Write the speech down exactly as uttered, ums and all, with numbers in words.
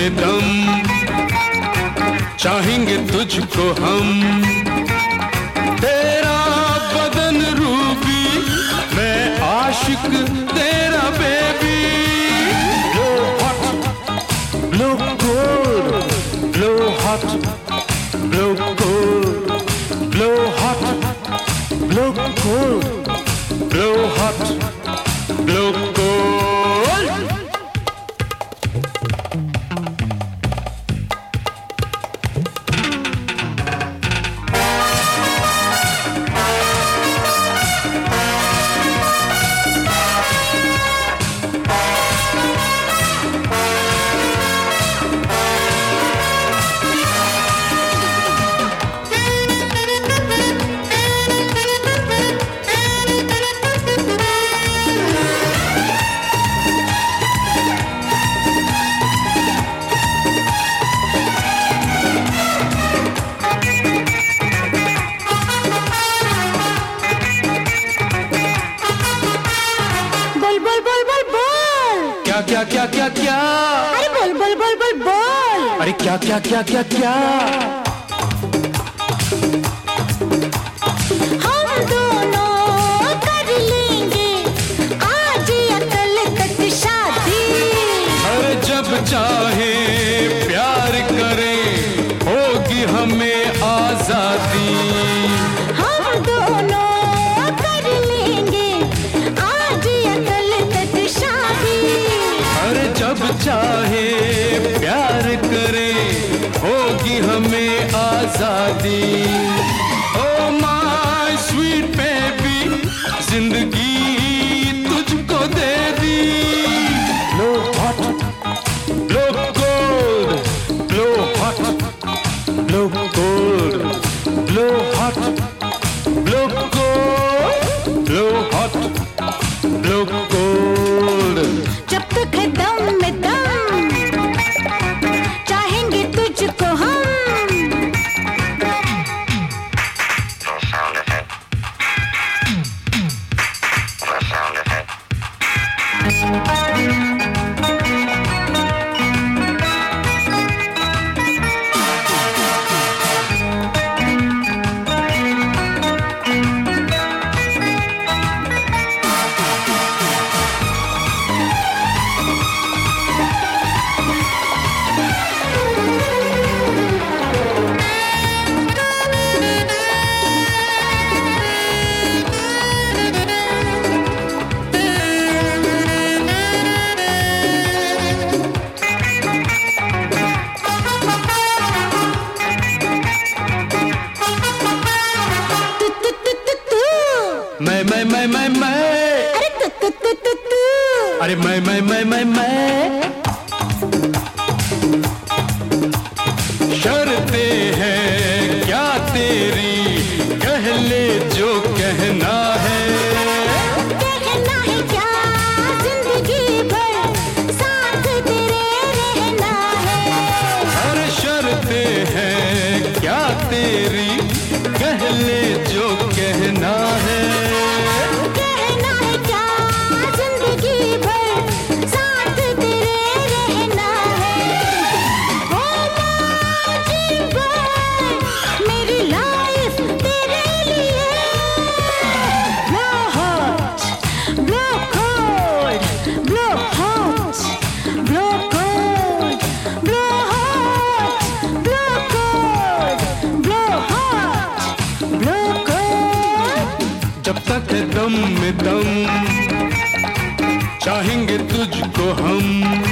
में दम, चाहेंगे तुझको हम। तेरा बदन रूबी, मैं आशिक तेरा baby. Blow hot, blow cold, blow hot, blow cold, blow hot, blow cold, blow hot, blow cold. क्या क्या क्या क्या? अरे बोल बोल बोल बोल बोल। अरे क्या क्या क्या क्या क्या? हम दोनों कर लेंगे आज या कल तक शादी। अरे जब चाहे प्यार करें, होगी हमें आजादी। हम दोनों कर लेंगे आज या कल तक शादी। अरे जब चाहे प्यार करें, होगी हमें आजादी। ओ माय स्वीट बेबी, जिंदगी तुझको दे दी। Blow hot, blow cold, blow hot, blow cold, blow hot, blow cold, blow hot, blow cold. जब तक है दम में दम, चाहेंगे तुझको हम। मैं मैं मैं मैं मैं अरे तू तू तू तू तू अरे मैं मैं मैं मैं मैं शर्तें हैं क्या तेरी, कह ले जो कहना है। कहना है क्या जिंदगी भर साथ तेरे रहना है। अरे शर्तें हैं क्या तेरी, कह ले जो कहना है। कहना है क्या जिंदगी भर साथ तेरे रहना है। ओ जीवन मेरी लाइफ तेरे लिए। Blow hot, blow cold, blow hot, blow cold, blow hot, blow cold, blow hot, blow cold. जब तक है दम में दम, चाहेंगे तुझको हम।